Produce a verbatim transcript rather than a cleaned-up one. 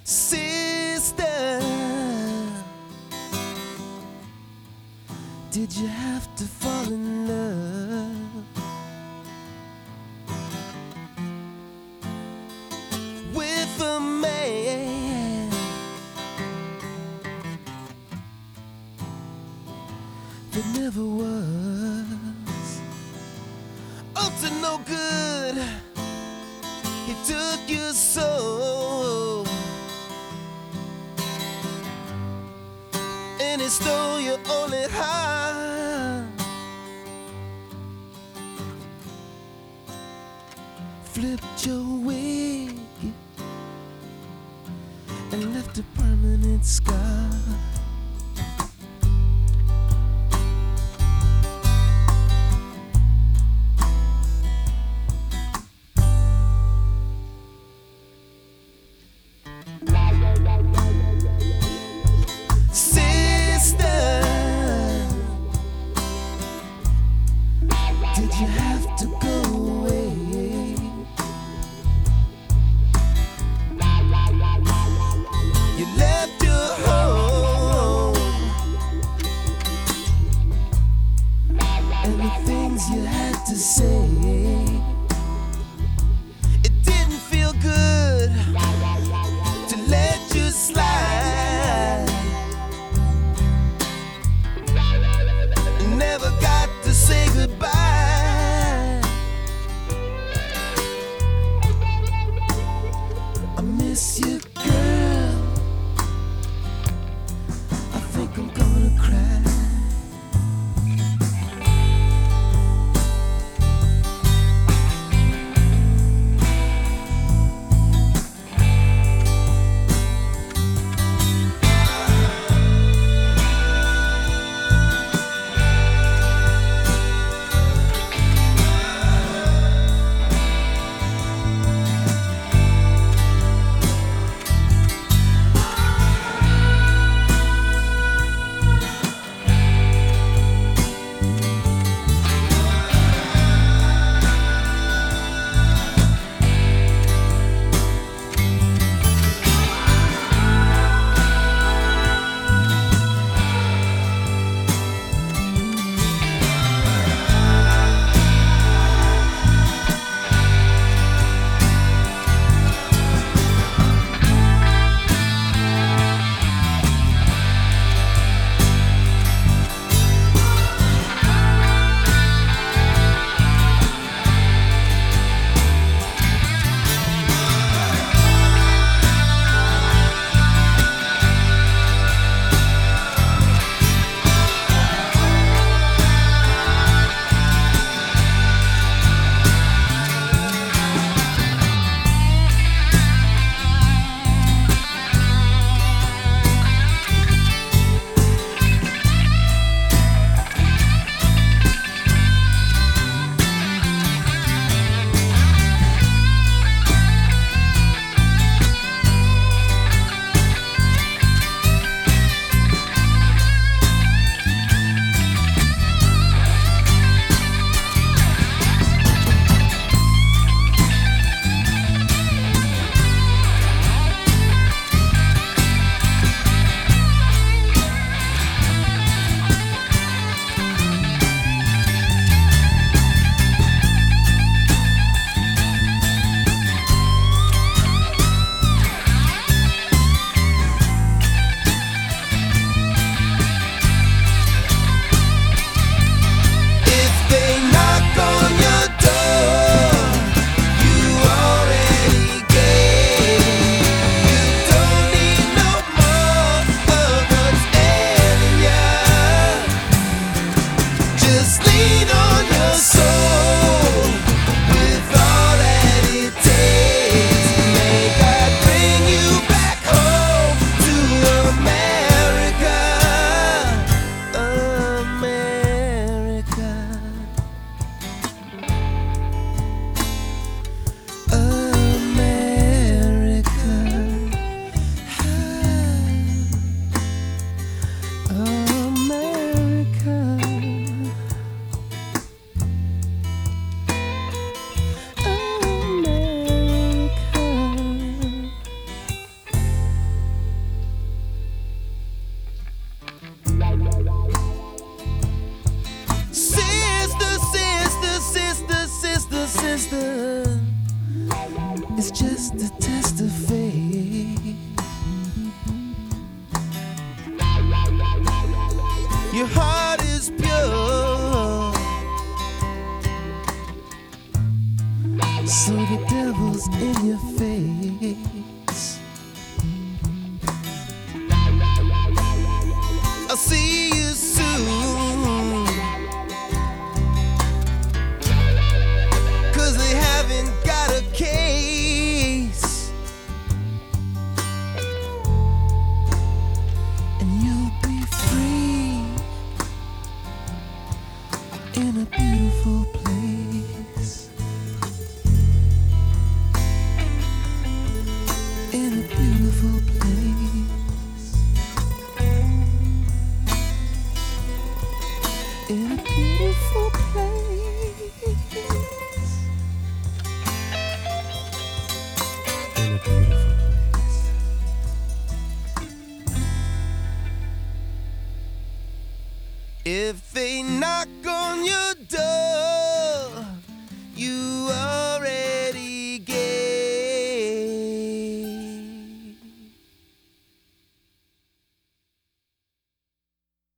Sister, did you have to fall in love with a man that never was up to no good? He took your soul and he stole your only heart, flipped your wig and left a permanent scar. Sister, did you have to go away? You left your home and the things you had to say, it didn't feel good to let you slide. Never got to say goodbye. I miss you, girl. I think I'm gonna cry. see you soon, 'cause they haven't got a case, and you'll be free in a beautiful place, in a beautiful place, in a beautiful place.